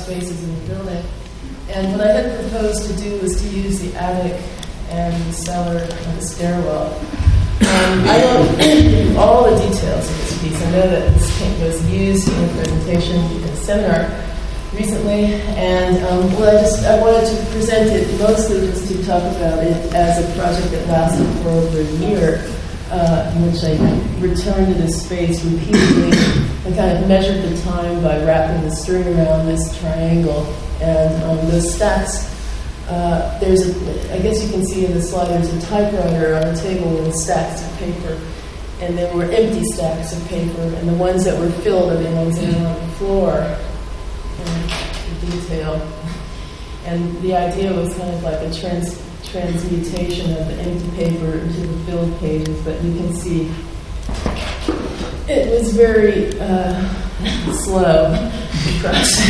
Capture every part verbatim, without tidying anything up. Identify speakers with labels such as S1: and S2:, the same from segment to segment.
S1: spaces in the building. And what I had proposed to do was to use the attic and the cellar and the stairwell. Um, I won't give you all the details of this piece. I know that this came, was used in a presentation in a seminar recently, and um, well, I just I wanted to present it mostly just to talk about it as a project that lasted for over a year, uh, in which I returned to this space repeatedly and kind of measured the time by wrapping the string around this triangle. And um, those stacks, uh, there's a, I guess you can see in the slide, there's a typewriter on the table with stacks of paper, and there were empty stacks of paper, and the ones that were filled are the ones that are on the floor, and the detail. And the idea was kind of like a trans, transmutation of the empty paper into the filled pages, but you can see it was very uh, slow process.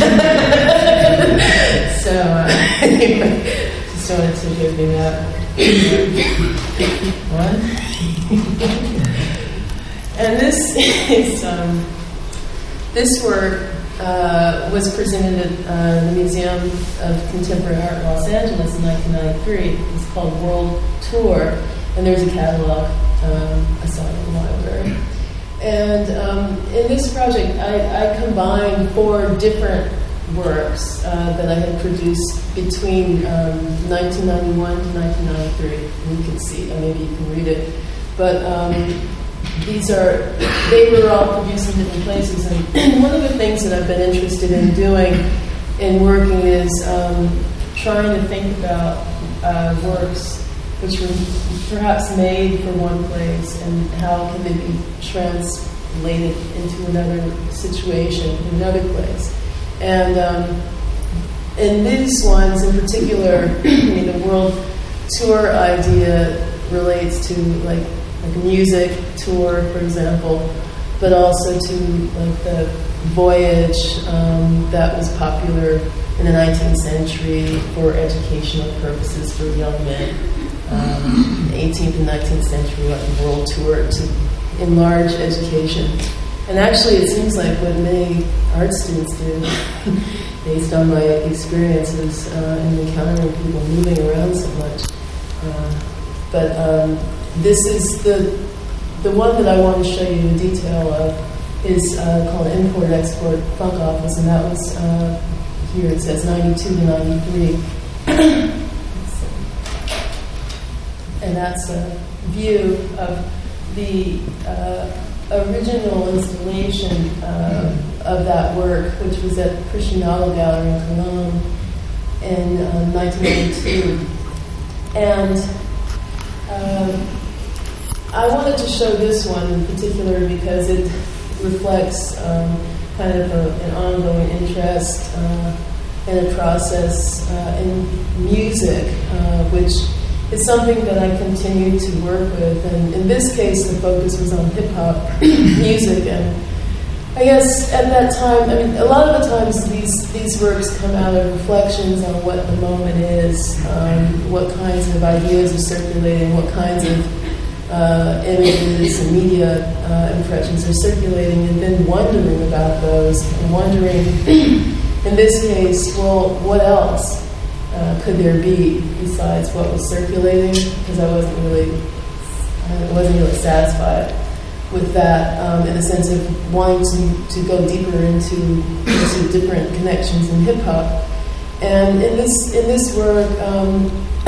S1: So, uh, anyway, just wanted to give you that one. And this is, um, this work uh, was presented at uh, the Museum of Contemporary Art in Los Angeles in nineteen ninety-three. It's called World Tour, and there's a catalog um, I saw in the library. And um, in this project, I, I combined four different works uh, that I had produced between um, nineteen ninety-one to nineteen ninety-three. You can see, or maybe you can read it. But um, these are, they were all produced in different places. And one of the things that I've been interested in doing in working is um, trying to think about uh, works which were perhaps made for one place, and how can they be translated into another situation, in another place. And um, in these ones in particular, I mean, the world tour idea relates to like, like a music tour, for example, but also to like the voyage um, that was popular in the nineteenth century for educational purposes for young men. Um, the eighteenth and nineteenth century, like a world tour to enlarge education. And actually, it seems like what many art students do, based on my experiences uh, in encountering people moving around so much. Uh, but um, this is the the one that I want to show you in detail of is uh, called Import-Export Funk Office, and that was uh, here. It says ninety-two to ninety-three. And that's a view of the uh, original installation uh, of that work, which was at the Priscinalo Gallery in Cologne in um, nineteen eighty-two. And uh, I wanted to show this one in particular because it reflects um, kind of a, an ongoing interest uh, in a process uh, in music, uh, which is something that I continue to work with. And in this case, the focus was on hip-hop music. And I guess at that time, I mean, a lot of the times these, these works come out of reflections on what the moment is, um, what kinds of ideas are circulating, what kinds of uh, images and media uh, impressions are circulating, and then wondering about those, and wondering, in this case, well, what else Uh, could there be besides what was circulating? Because I wasn't really, I wasn't really satisfied with that, um, in the sense of wanting to, to go deeper into, into different connections in hip hop. And in this in this work, um,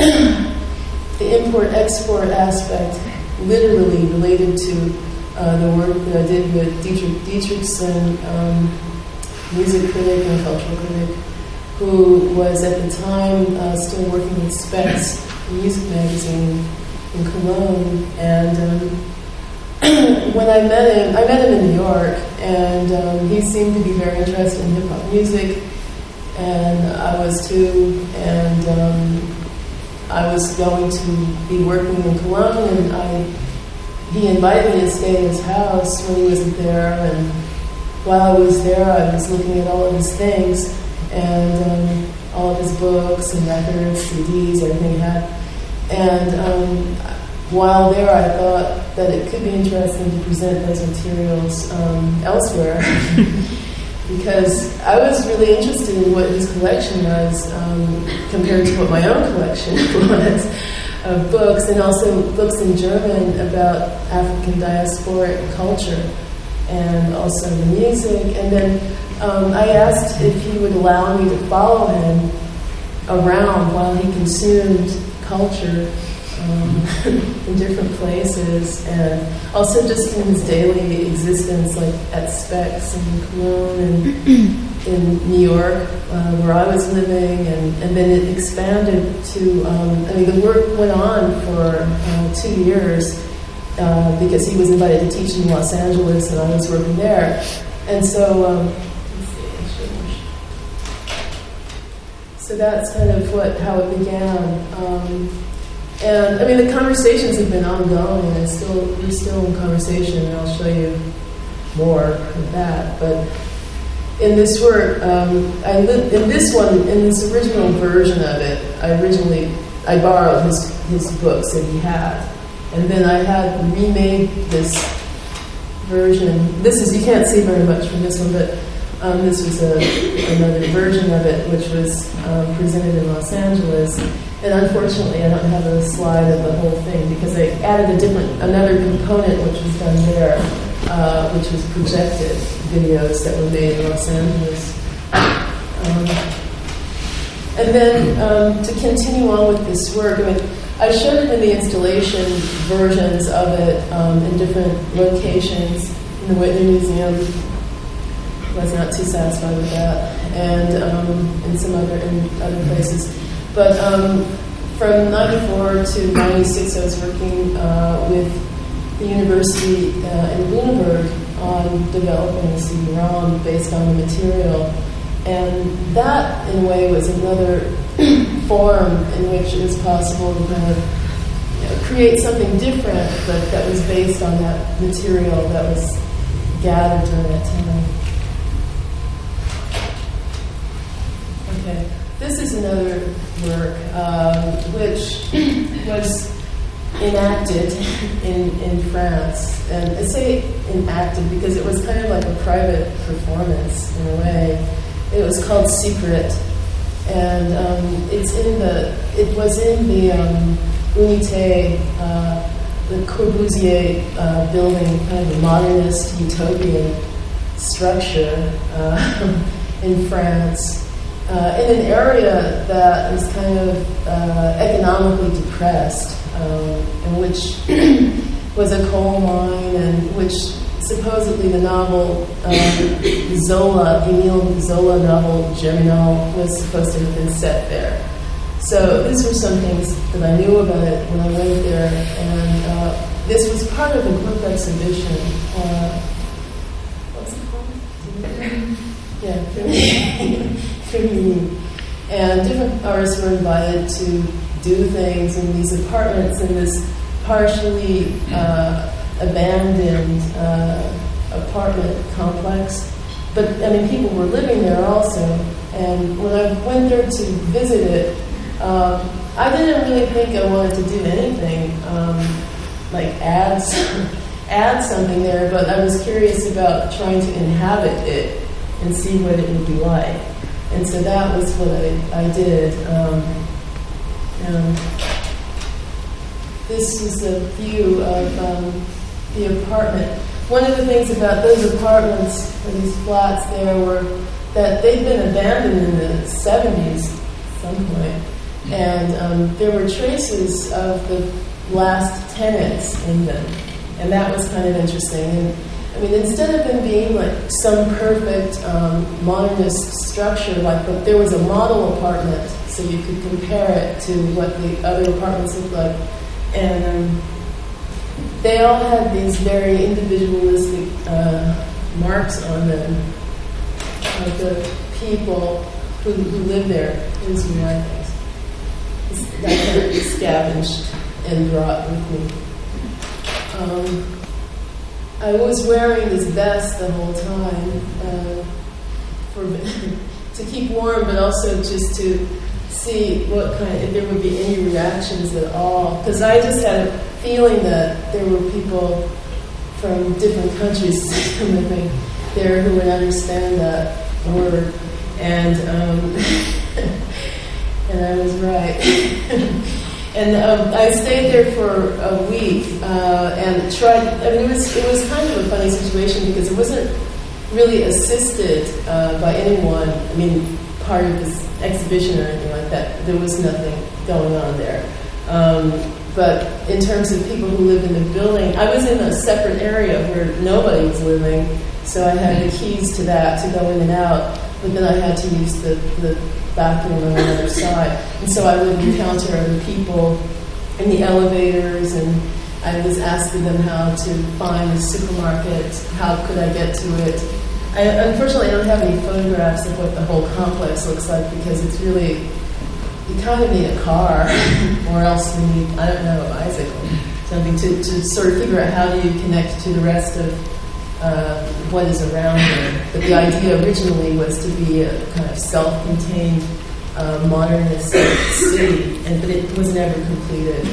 S1: the import-export aspect literally related to uh, the work that I did with Dietrich Dietrichson, um, music critic and cultural critic, who was at the time uh, still working with Spex, a music magazine in Cologne. And um, when I met him, I met him in New York, and um, he seemed to be very interested in hip-hop music, and I was too. And um, I was going to be working in Cologne, and I, he invited me to stay at his house when he wasn't there. And while I was there, I was looking at all of his things, and um, all of his books and records, C Ds, everything he had. And um, while there, I thought that it could be interesting to present those materials um, elsewhere. because I was really interested in what his collection was um, compared to what my own collection was of books, and also books in German about African diasporic culture, and also the music. And then um, I asked if he would allow me to follow him around while he consumed culture um, in different places, and also just in his daily existence, like at Specs in Cologne and in New York, uh, where I was living, and, and then it expanded to, um, I mean, the work went on for uh, two years uh, because he was invited to teach in Los Angeles, and I was working there. And so, um, let's see, so that's kind of what how it began. Um, and I mean, the conversations have been ongoing, and it's still we're still in conversation, and I'll show you more of that. But in this work, um, I li- in this one, in this original version of it, I originally I borrowed his his books that he had, and then I had remade this version. This is you can't see very much from this one, but um, this was a, another version of it, which was um, presented in Los Angeles. And unfortunately, I don't have a slide of the whole thing because I added a different another component, which was done there. Uh, which was projected videos that were made in Los Angeles. Um, and then um, to continue on with this work, I mean, I showed it in the installation versions of it um, in different locations. In the Whitney Museum, was not too satisfied with that, and um, in some other in other places. But um, from ninety-four to ninety-six, I was working uh, with the university uh, in Lüneburg on developing a C D ROM based on the material. And that, in a way, was another form in which it was possible to kind of you know, create something different, but that was based on that material that was gathered during that time. Okay, this is another work um, which was enacted in, in France. And I say enacted because it was kind of like a private performance in a way. It was called Secret. And um, it's in the, it was in the um, Unité, uh, the Corbusier uh, building, kind of a modernist utopian structure uh, in France. Uh, in an area that is kind of uh, economically depressed, um, and which was a coal mine, and which supposedly the novel um, Zola, Emile Zola novel Germinal was supposed to have been set there. So these were some things that I knew about it when I went there, and uh, this was part of a group exhibition. Uh, what's it called? Yeah. And different artists were invited to do things in these apartments in this partially uh, abandoned uh, apartment complex. But, I mean, people were living there also. And when I went there to visit it, um, I didn't really think I wanted to do anything, um, like add, add something there, but I was curious about trying to inhabit it and see what it would be like. And so that was what I, I did. Um, um, this is a view of um, the apartment. One of the things about those apartments, or these flats there, were that they'd been abandoned in the seventies at some point. And um, there were traces of the last tenants in them. And that was kind of interesting. And I mean, instead of them being like some perfect um, modernist structure, like, but there was a model apartment, so you could compare it to what the other apartments looked like. And um, they all had these very individualistic uh, marks on them of the people who, who lived there. These were my things. That kind of scavenged and brought with me. Um, I was wearing this vest the whole time uh, for to keep warm, but also just to see what kind, if there would be any reactions at all. Because I just had a feeling that there were people from different countries living there who would understand that word, and um, and I was right. And um, I stayed there for a week uh, and tried. I mean, it was it was kind of a funny situation because it wasn't really assisted uh, by anyone. I mean, part of this exhibition or anything like that. There was nothing going on there. Um, but in terms of people who live in the building, I was in a separate area where nobody was living, so I had the keys to that to go in and out. But then I had to use the, the bathroom on the other side. And so I would encounter other people in the elevators, and I was asking them how to find the supermarket, how could I get to it. I, unfortunately, I don't have any photographs of what the whole complex looks like because it's really, you kind of need a car, or else you need, I don't know, a bicycle, something to, to sort of figure out how do you connect to the rest of uh, what is around there. But the idea originally was to be a kind of self-contained uh, modernist city, and but it was never completed.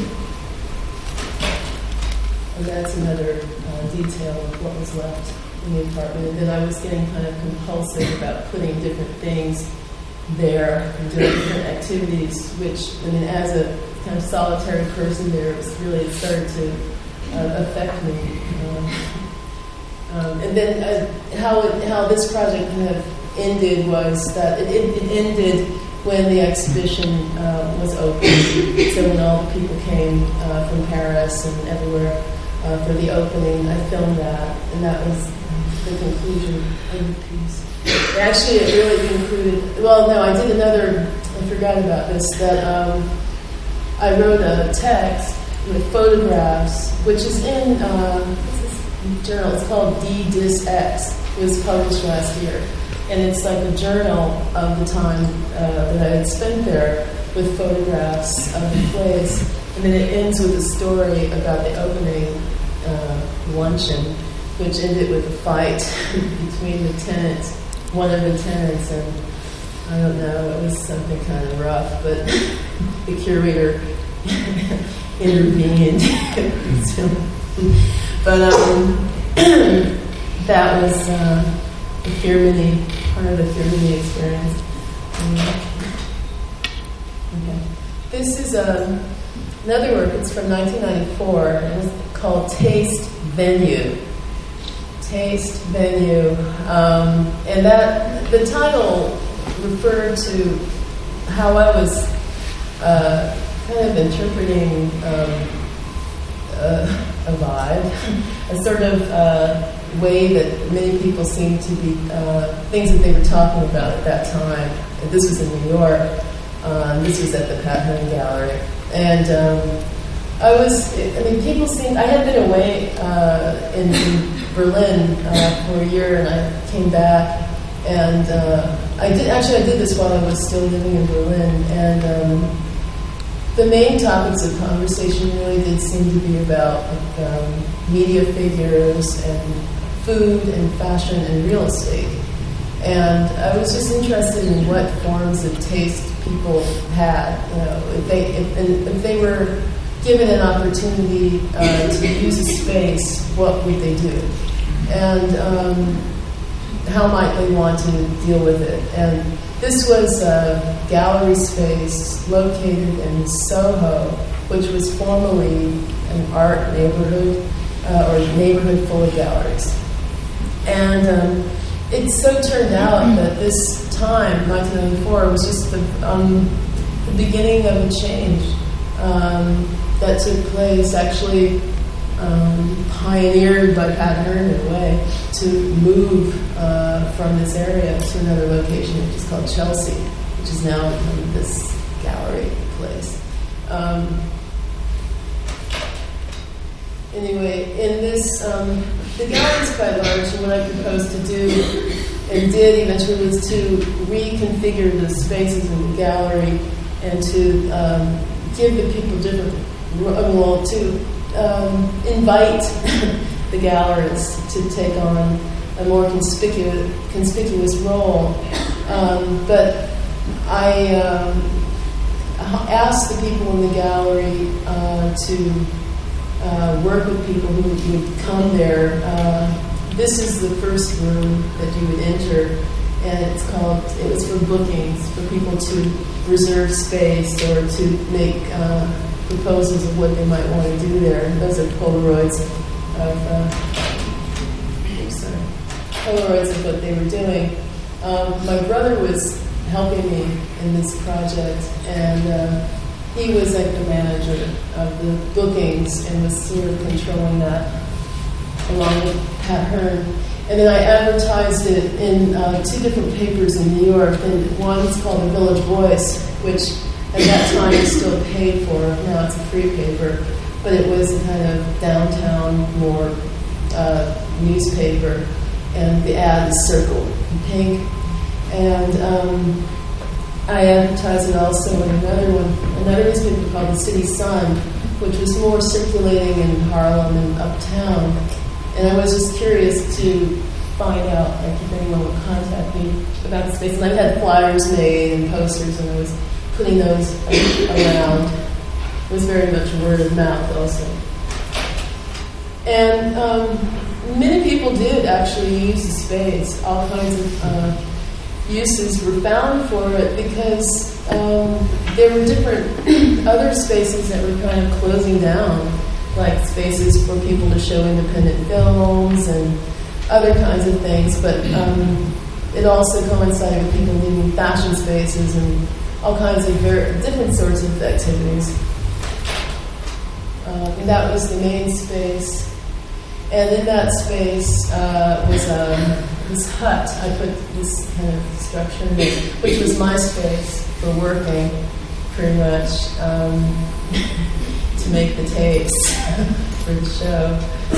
S1: And that's another uh, detail of what was left in the apartment. And then I was getting kind of compulsive about putting different things there and doing different activities, which, I mean, as a kind of solitary person there, it was really, it started to uh, affect me. Um, um, and then uh, how it, how this project kind of ended was that it, it, it ended when the exhibition uh, was open. So when all the people came uh, from Paris and everywhere uh, for the opening, I filmed that, and that was the conclusion of the piece. Actually, it really concluded. Well, no, I did another. I forgot about this. That um, I wrote a text with photographs, which is in uh, what's this journal. It's called D Dis X. It was published last year, and it's like a journal of the time uh, that I had spent there with photographs of the place. And then it ends with a story about the opening uh, luncheon, which ended with a fight between the tenants, one of the tenants, and I don't know, it was something kind of rough, but the curator intervened. But um, that was uh, the Firminy, part of the Firminy experience. Okay. This is um, another work. It's from nineteen ninety-four, and it's called Taste Venue. Taste Venue, um, and that the title referred to how I was uh, kind of interpreting um, uh, a vibe, a sort of uh, way that many people seem to be uh, things that they were talking about at that time. And this was in New York. Um, this was at the Pat Hearn Gallery, and um, I was. I mean, people seemed. I had been away uh, in. in Berlin uh, for a year, and I came back, and uh, I did actually I did this while I was still living in Berlin, and um, the main topics of conversation really did seem to be about like, um, media figures and food and fashion and real estate, and I was just interested in what forms of taste people had. You know, if they if, and if they were given an opportunity uh, to use a space, what would they do? And um, how might they want to deal with it? And this was a gallery space located in Soho, which was formerly an art neighborhood, uh, or neighborhood full of galleries. And um, it so turned out that this time, nineteen ninety-four, was just the, um, the beginning of a change. Um, that took place, actually um, pioneered by Pat Hearn in a way, to move uh, from this area to another location, which is called Chelsea, which is now become this gallery place. Um, anyway, in this, um, the gallery is quite large, and what I proposed to do, and did eventually, was to reconfigure the spaces in the gallery and to um, give the people different, well, to um, invite the gallerists to take on a more conspicuous, conspicuous role. Um, but I um, asked the people in the gallery uh, to uh, work with people who would come there uh, this is the first room that you would enter, and it's called, it was for bookings, for people to reserve space or to make uh, proposals of what they might want to do there. And those are Polaroids of, uh, oops, sorry, Polaroids of what they were doing. Um, my brother was helping me in this project, and uh, he was like the manager of the bookings and was sort of controlling that along with Pat Hearn. And then I advertised it in uh, two different papers in New York, and one's called The Village Voice, which at that time was still paid for. Now it's a free paper, but it was a kind of downtown, more uh, newspaper, and the ad is circled in pink. And um, I advertised it also in another one, another newspaper called The City Sun, which was more circulating in Harlem and uptown. And I was just curious to find out, like, if anyone would contact me about the space. And I had flyers made and posters, and I was putting those around. It was very much word of mouth also. And um, many people did actually use the space. All kinds of uh, uses were found for it because um, there were different other spaces that were kind of closing down, like spaces for people to show independent films and other kinds of things. But um, it also coincided with people needing fashion spaces and all kinds of very different sorts of activities. Uh, and that was the main space. And in that space uh, was um, this hut. I put this kind of structure in it, which was my space for working, pretty much, um, to make the tapes for the show.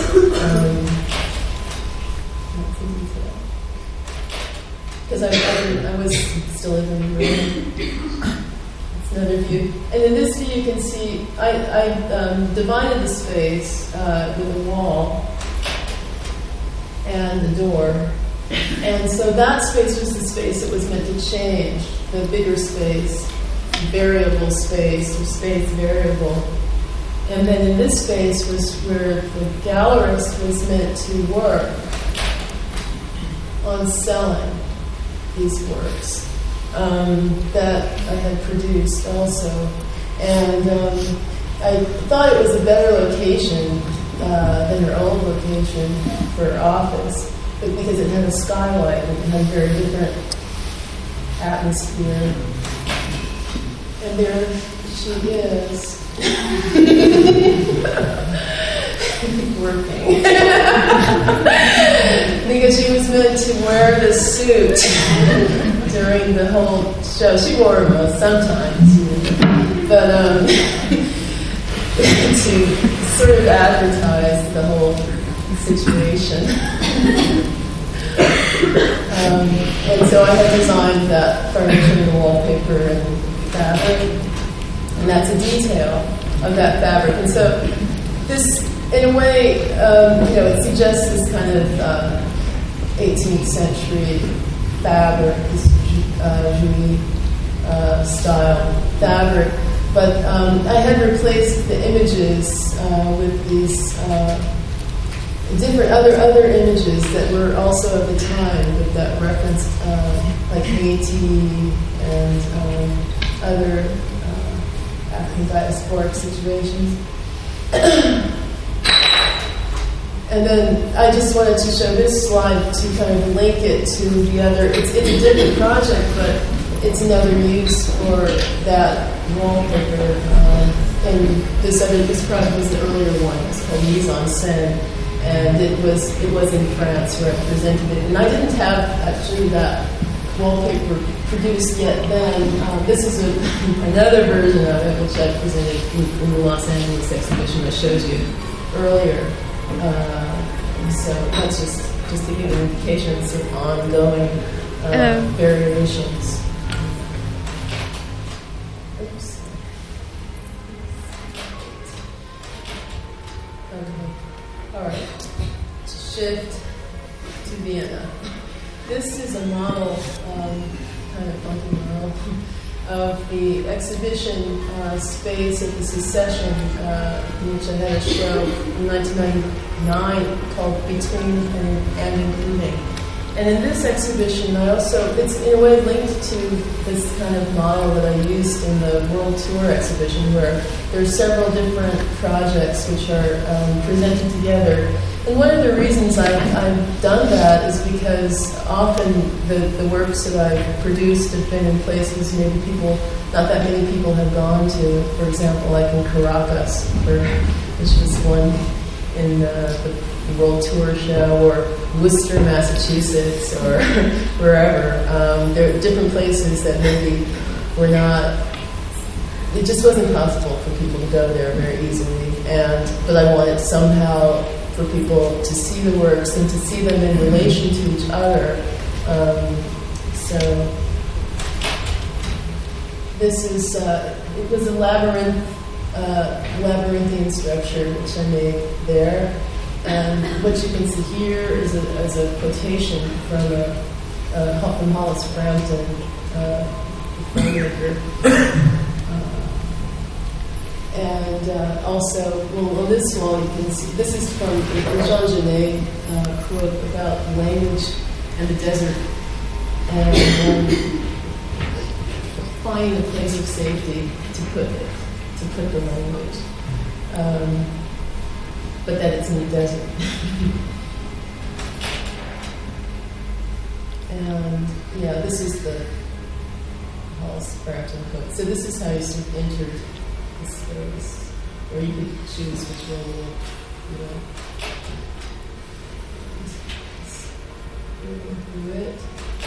S1: Because um, I, I, I was still living in the room. It's another view. And in this view, you can see I, I um, divided the space uh, with a wall and the door. And so that space was the space that was meant to change, the bigger space, variable space, or space variable. And then in this space was where the gallerist was meant to work on selling these works um, that I had produced also. And um, I thought it was a better location uh, than her old location for her office, but because it had a skylight and it had a very different atmosphere. And there she is. Working. Because she was meant to wear this suit during the whole show. She wore it most sometimes, you know. But um, to sort of advertise the whole situation. um, and so I had designed that furniture and wallpaper and fabric. And that's a detail of that fabric. And so this, in a way, um, you know, it suggests this kind of uh, eighteenth century fabric, this uh, Julie uh, style fabric. But um, I had replaced the images uh, with these uh, different other other images that were also of the time, but that referenced uh, like Haiti and um, other uh, African diasporic situations. And then I just wanted to show this slide to kind of link it to the other. It's, it's a different project, but it's another use for that wallpaper. Um, and this other this project was the earlier one. It's called Mise en Scène, and it was it was in France where I presented it. And I didn't have actually that wallpaper produced yet then. Um, this is a, another version of it, which I presented in, in the Los Angeles exhibition I showed you earlier. Uh, so that's just, just to give an indication of sort of ongoing uh, um, variations. Oops. Okay. All right. Shift to Vienna. This is a model, um, kind of funky model, of the exhibition uh, space at the Secession, uh, in which I had a show in nineteen ninety-nine called Between and, and Including. And in this exhibition, I also, it's in a way linked to this kind of model that I used in the World Tour exhibition, where there are several different projects which are um, presented together. And one of the reasons I've, I've done that is because often the, the works that I've produced have been in places maybe people, not that many people have gone to. For example, like in Caracas, where, which was one in uh, the World Tour show, or Worcester, Massachusetts, or wherever. Um, there are different places that maybe were not, it just wasn't possible for people to go there very easily. And but I wanted somehow for people to see the works and to see them in relation to each other. Um, so this is, uh, it was a labyrinth, uh, labyrinthian structure which I made there. And what you can see here is a, is a quotation from a, a from Hollis Frampton, uh, the filmmaker. Uh, and uh, also, well, on this wall you can see, this is from the Jean Genet uh, quote about language and the desert, and um, finding a place of safety to put it, to put the language. Um, but that it's in the desert. And yeah, this is the Hollis Frampton quote. So this is how you sort of entered the space, or you could choose which one you, you know, through it.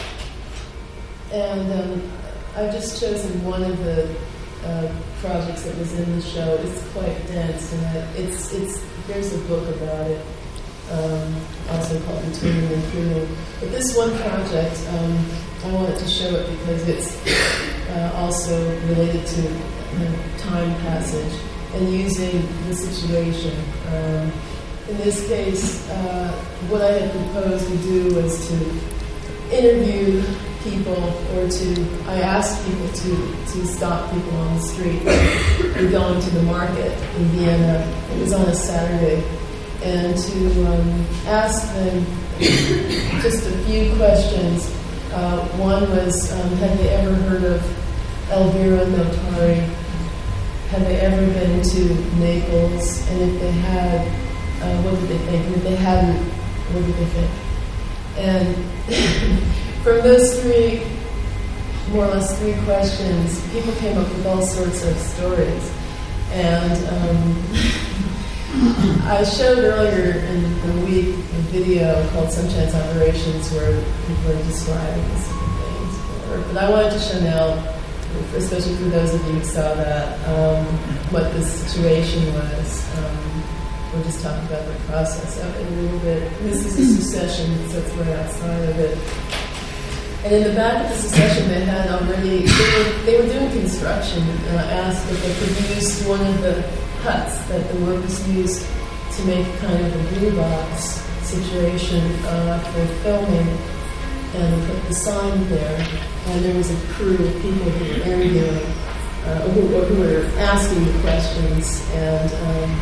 S1: And um, I've just chosen one of the uh, projects that was in the show. It's quite dense, and I, it's it's. There's a book about it, um, also called Between and Including. But this one project, um, I wanted to show it because it's uh, also related to you know, time passage and using the situation. Um, in this case, uh, what I had proposed to do was to interview people, or to, I asked people to, to stop people on the street. We're going to the market in Vienna. It was on a Saturday. And to um, ask them just a few questions. Uh, one was, um, had they ever heard of Elvira Notari? Had they ever been to Naples? And if they had, uh, what did they think? And if they hadn't, what did they think? And from those three, more or less three questions, people came up with all sorts of stories. And um, I showed earlier in the week a video called Some Chance Operations where people are describing these things. But I wanted to show now, especially for those of you who saw that, um, what the situation was. Um, we're just talking about the process of it a little bit. This is a Secession, so it's right outside of it. And in the back of the Secession, they had already, they were, they were doing construction, and I asked if they could use one of the huts that the workers used to make kind of a blue box situation uh, for filming, and put the sign there. And there was a crew of people who were interviewing, uh, who, who were asking the questions, and, um,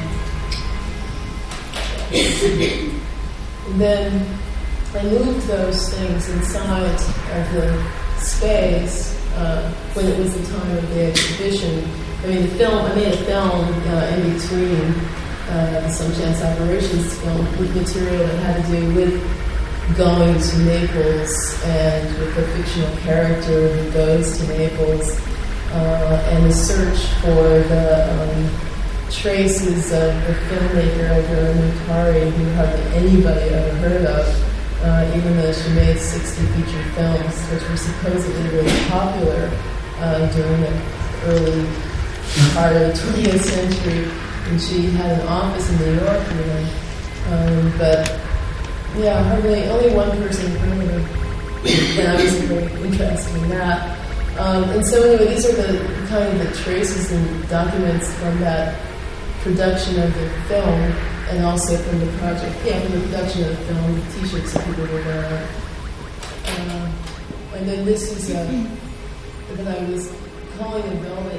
S1: and then I moved those things inside of the space uh, when it was the time of the exhibition. I mean, the film, I made a film uh, in between uh, the Some Chance Operations film with material that had to do with going to Naples and with a fictional character who goes to Naples uh, and the search for the um, traces of the filmmaker Elvira Notari, who hardly anybody ever heard of. Uh, even though she made sixty feature films, which were supposedly really popular uh, during the early part of the twentieth century, and she had an office in New York even. Um, but yeah, hardly, only one person heard of her, and I was very interested in that. Um, and so anyway, these are the kind of the traces and documents from that production of the film, and also from the project, yeah, from the production of the film, the T-shirts that people were wearing. Uh, and then this is, uh, then I was flowing of velvet.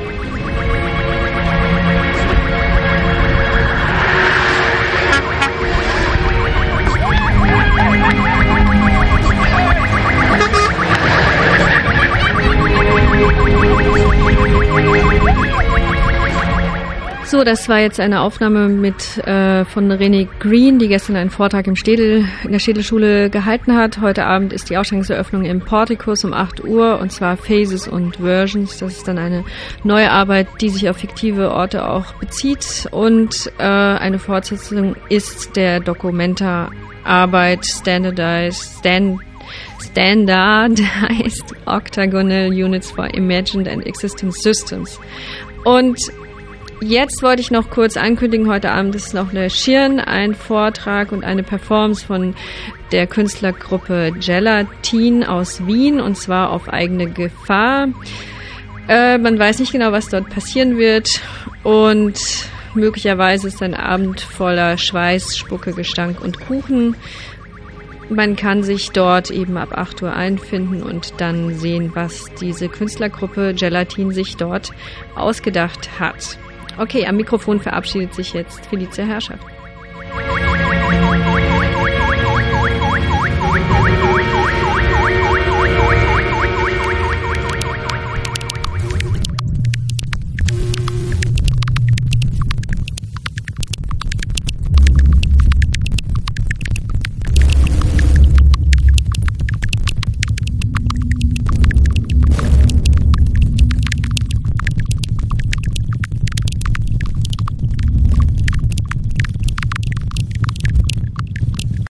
S2: So, das war jetzt eine Aufnahme mit äh, von René Green, die gestern einen Vortrag im Städel, in der Städelschule gehalten hat. Heute Abend ist die Ausstellungseröffnung im Portikus um acht Uhr, und zwar Phases und Versions. Das ist dann eine neue Arbeit, die sich auf fiktive Orte auch bezieht. Und äh, eine Fortsetzung ist der Documenta-Arbeit Standardized, Stand, Standardized Octagonal Units for Imagined and Existing Systems. Und jetzt wollte ich noch kurz ankündigen, heute Abend ist noch Le Schirn, ein Vortrag und eine Performance von der Künstlergruppe Gelatin aus Wien, und zwar auf eigene Gefahr. Äh, man weiß nicht genau, was dort passieren wird, und möglicherweise ist ein Abend voller Schweiß, Spucke, Gestank und Kuchen. Man kann sich dort eben ab acht Uhr einfinden und dann sehen, was diese Künstlergruppe Gelatin sich dort ausgedacht hat. Okay, am Mikrofon verabschiedet sich jetzt Felicia Herrschaft.